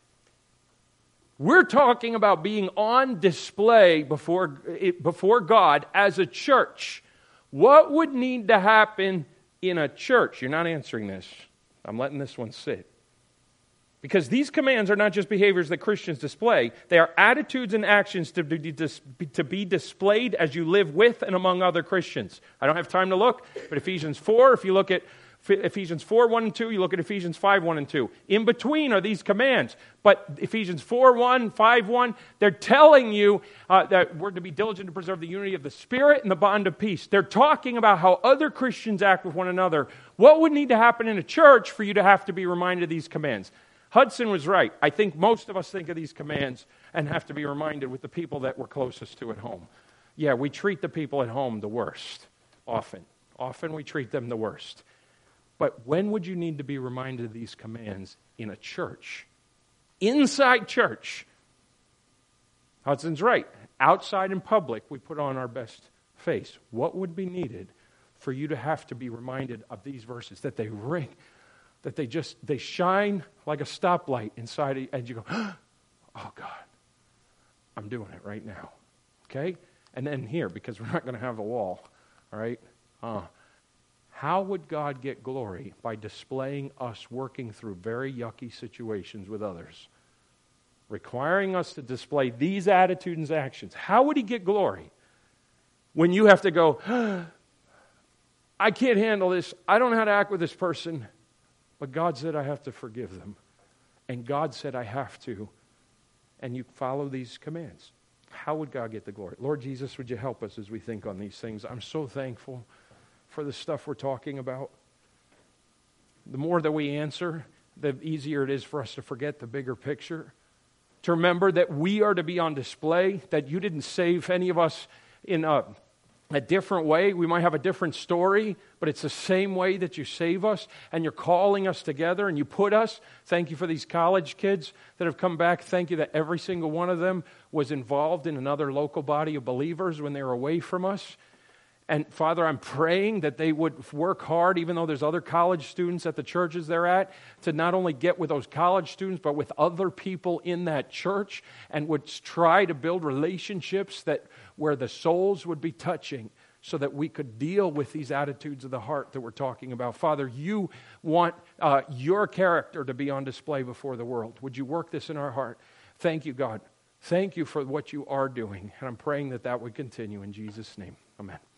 we're talking about being on display before, before God as a church. What would need to happen in a church? You're not answering this. I'm letting this one sit. Because these commands are not just behaviors that Christians display. They are attitudes and actions to be, to be displayed as you live with and among other Christians. I don't have time to look, but Ephesians four, if you look at Ephesians four, one and two, you look at Ephesians five, one and two. In between are these commands. But Ephesians four, one, five, one, they're telling you uh, that we're to be diligent to preserve the unity of the Spirit and the bond of peace. They're talking about how other Christians act with one another. What would need to happen in a church for you to have to be reminded of these commands? Hudson was right. I think most of us think of these commands and have to be reminded with the people that we're closest to at home. Yeah, we treat the people at home the worst, often. Often we treat them the worst. But when would you need to be reminded of these commands in a church? Inside church. Hudson's right. Outside in public, we put on our best face. What would be needed for you to have to be reminded of these verses? That they ring, that they just, they shine like a stoplight inside of you, and you go, oh God, I'm doing it right now. Okay? And then here, because we're not going to have a wall, all right? Uh, How would God get glory? By displaying us working through very yucky situations with others. Requiring us to display these attitudes and actions. How would he get glory? When you have to go, I can't handle this. I don't know how to act with this person. But God said I have to forgive them. And God said I have to. And you follow these commands. How would God get the glory? Lord Jesus, would you help us as we think on these things? I'm so thankful for the stuff we're talking about. The more that we answer, the easier it is for us to forget the bigger picture. To remember that we are to be on display, that you didn't save any of us in a, a different way. We might have a different story, but it's the same way that you save us, and you're calling us together, and you put us. Thank you for these college kids that have come back. Thank you that every single one of them was involved in another local body of believers when they were away from us. And Father, I'm praying that they would work hard, even though there's other college students at the churches they're at, to not only get with those college students, but with other people in that church, and would try to build relationships that where the souls would be touching, so that we could deal with these attitudes of the heart that we're talking about. Father, you want uh, your character to be on display before the world. Would you work this in our heart? Thank you, God. Thank you for what you are doing. And I'm praying that that would continue in Jesus' name. Amen.